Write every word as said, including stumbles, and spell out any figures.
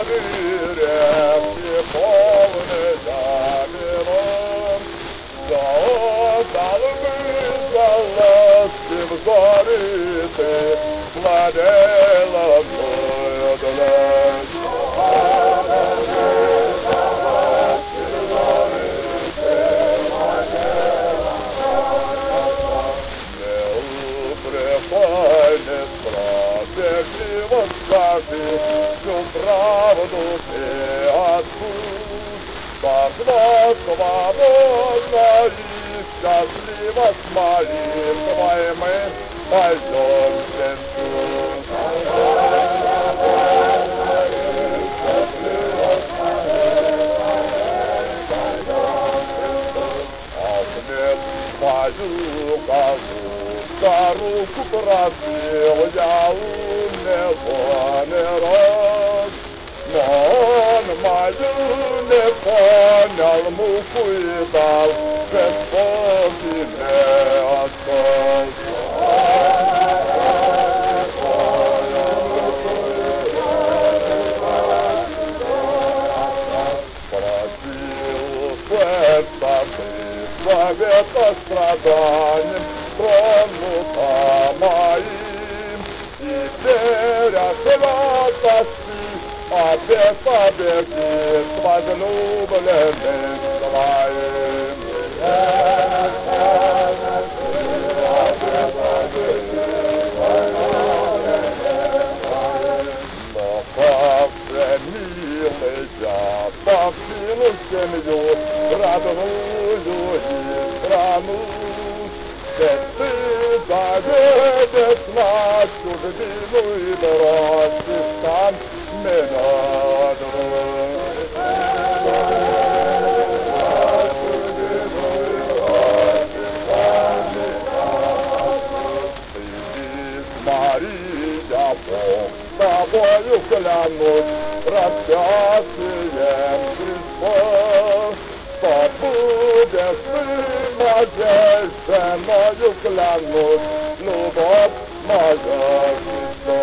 воды реки полны замером. Заотал золотым зори ты, владела мною далеч. Не справедливо скажи всю правду ты отпусти. Тогда свободно и счастливо с молитвой мы пойдем в сенцу. А вслед мою козу за руку просил я у него не раз, но он мою не понял, муку и дал, жестокий не остался. Просил сердца ты совета страданием, тронута моим, и веря святости, опять победит возлюбленным своим. Веря святости, опять победит возлюбленным своим. Но как же, милый, я покину семью, родную и страну, ты заведешь на чужбину и бросишь там меня одну. Ты, Мария, Бог, тобою клянусь распятием Христа, что будешь ты моей женою, клянусь, любовь моя Христа.